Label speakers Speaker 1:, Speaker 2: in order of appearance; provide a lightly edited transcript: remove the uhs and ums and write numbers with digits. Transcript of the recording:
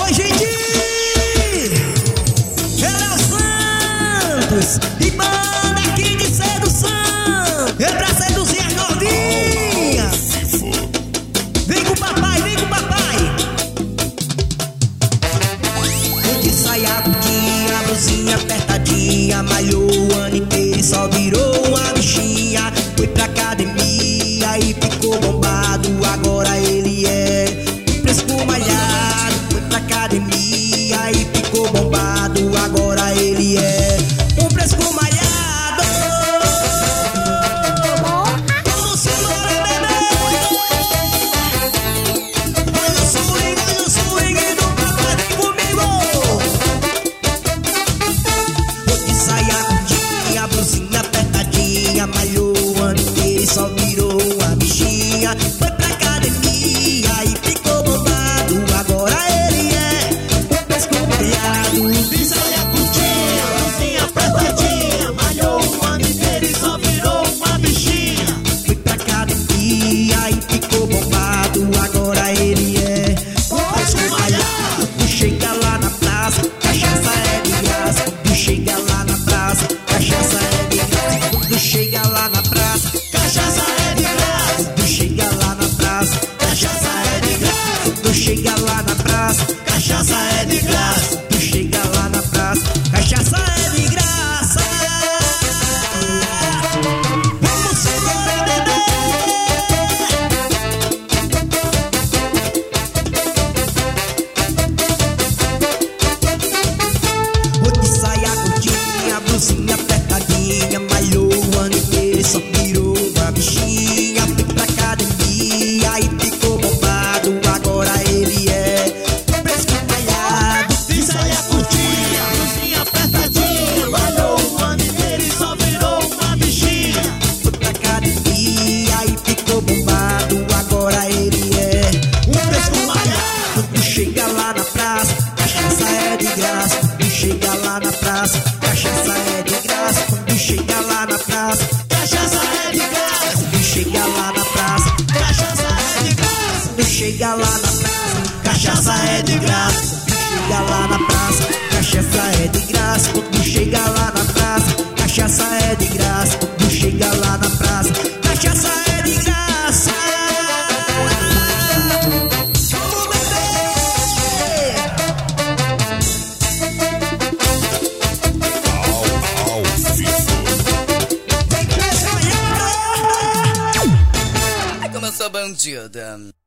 Speaker 1: Hoje em dia, ele é o Santos e banda aqui de sedução. É pra seduzir as novinhas. Vem com o papai, vem com o papai. Eu de saia curtinha, blusinha apertadinha, malhou o ano inteiro e só virou uma bichinha. Foi pra academia e ficou bombado, agora ele é um fresco malhado. Foi pra academia e ficou bombado, agora ele é um fresco malhado. Vamos embora, bebê. Olha o swing do papai, vem comigo. Vou de saia curtinha, blusinha apertadinha, malhou o ano inteiro e só virou uma bichinha. Foi pra academia e ficou bombado, agora ele é um fresco malhado.
Speaker 2: De saia curtinha, blusinha apertadinha, malhou o ano inteiro e só virou uma bichinha.
Speaker 1: Foi pra academia e ficou bombado, agora ele é um fresco malhado. Tu chega lá na praça, cachaça é de graça. Tu chega lá na praça, cachaça é de graça. Tu chega lá na praça,
Speaker 2: Cachaça é de graça,
Speaker 1: tu chega lá na praça,
Speaker 2: cachaça é de graça,
Speaker 1: tu chega lá na praça,
Speaker 2: cachaça é de graça.
Speaker 1: tu chega lá na praça, cachaça é de graça. Vamos embora, bebê. Vou de saia curtinha, blusinha apertadinha, malhou o ano inteiro e só virou uma bichinha. Fui pra academia e ficou bombado, agora ele é um fresco malhado.
Speaker 2: De saia curtinha, blusinha apertadinha, malhou o ano inteiro e só virou uma bichinha.
Speaker 1: Foi pra academia e ficou bombado, agora ele é um fresco malhado. Tu chega lá na praça, cachaça é de graça. Tu chega lá na praça, cachaça é de graça. Tu chega lá na praça,
Speaker 2: Cachaça é de graça,
Speaker 1: tu chega lá na praça,
Speaker 2: cachaça é de graça,
Speaker 1: tu chega lá na praça, cachaça é de graça. Tu chega lá na praça, cachaça é de graça. Tu chega lá na praça, cachaça é de graça. Tu chega lá na praça, cachaça é de graça. Vamos beber. Vem com essa manhã.
Speaker 3: Ai, como eu sou bandida.